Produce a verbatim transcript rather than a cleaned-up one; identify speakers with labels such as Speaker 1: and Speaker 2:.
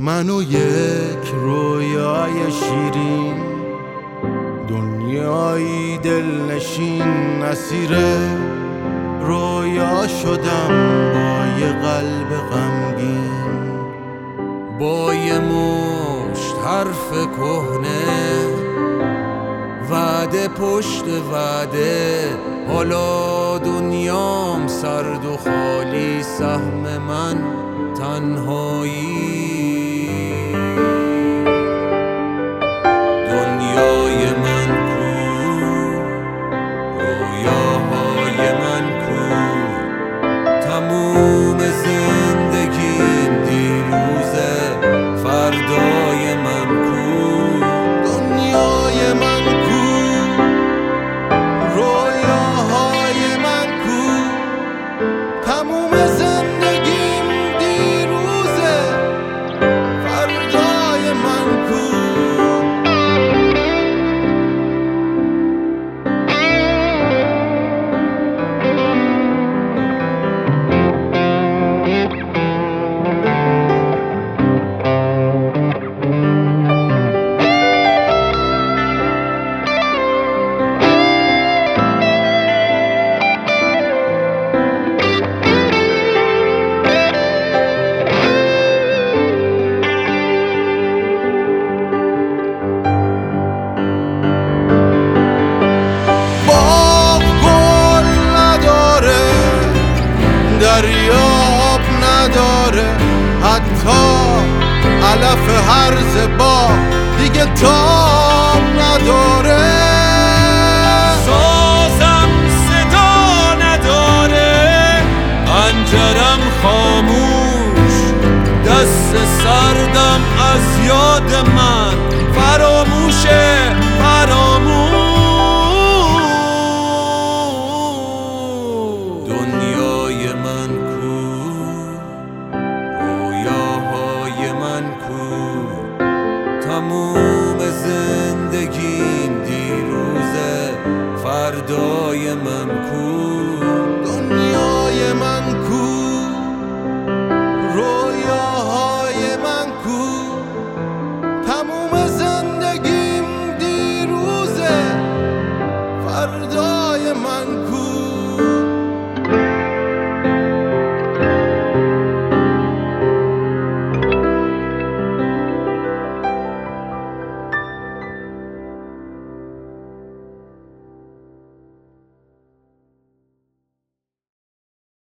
Speaker 1: من و یک رویای شیرین، دنیایی دلنشین، اسیر رویا شدم با یه قلب غمگین،
Speaker 2: با یه مشت حرف کهنه، وعده پشت وعده. حالا دنیام سرد و خالی، سهم من تنهایی. دنیای من کو، رویاهای من کو، تموم زندگیم دیروزه، فردای من کو.
Speaker 1: دنیای من کو، رویاهای من کو، تموم زندگیم دیروزه، فردای من کو. دریاب نداره، حتی علف هرز باغ دیگه تاب نداره.
Speaker 2: سازم صدا نداره، پنجرم خاموش، دست سردم از یاد من فراموشه، فراموش. دنیای من کو، رویاهای من کو، تموم زندگیم دیروزه، فردای من کو.